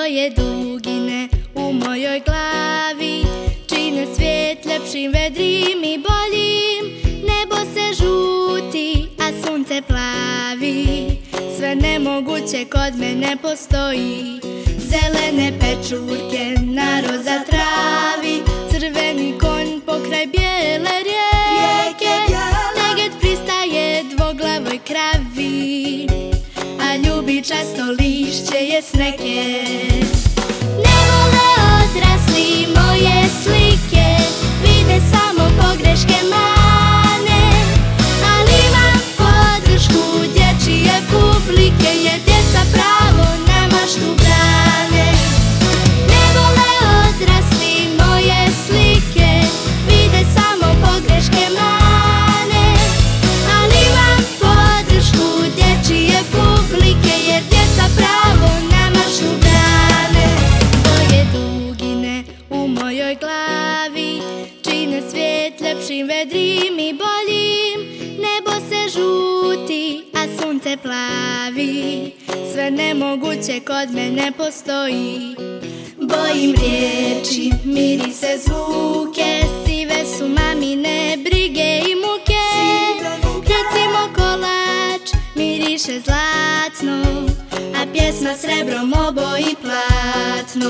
Boje dugine u mojoj glavi čine svijet ljepšim, vedrim i boljim. Nebo se žuti, a sunce plavi, sve nemoguće kod mene postoji. Zelene pečurke na roza travi, crveni konj pokraj bijele rijeke, teget pristaje dvoglavoj kravi, a ljubi často lišće je sneke. Ne vole odrasli moje slike, vide samo pogreške mane, ali imam podršku dječje publike, jer djeca pravo na maštu brane. Ne vole odrasli moje slike, vide samo pogreške mane, ali imam podršku dječje publike, jer djeca pravo na maštu brane. Boje dugine u mojoj glavi čine svijet ljepšim, vedrim i boljim. Nebo se žuti, a sunce plavi, sve nemoguće kod mene postoji. Bojim riječi, mirise, zvuke, sive su mamine brige i muke. Recimo kolač miriše zlatno, a pjesma srebrom oboji platno.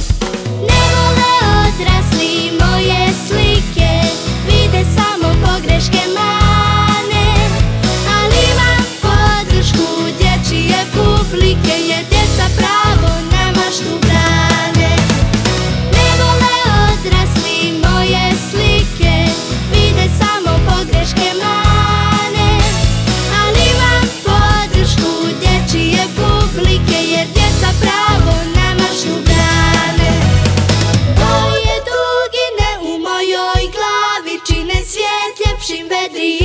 Ne vole odrasli moje slike, vide samo pogreške mane, ali imam podršku dječje publike, jer djeca pravo na maštu brane. Ne vole odrasli moje slike, vide samo pogreške mane, ali imam podršku dječje publike, jer djeca pravo na maštu brane. Boje dugine u mojoj glavi čine svijet ljepšim, vedrim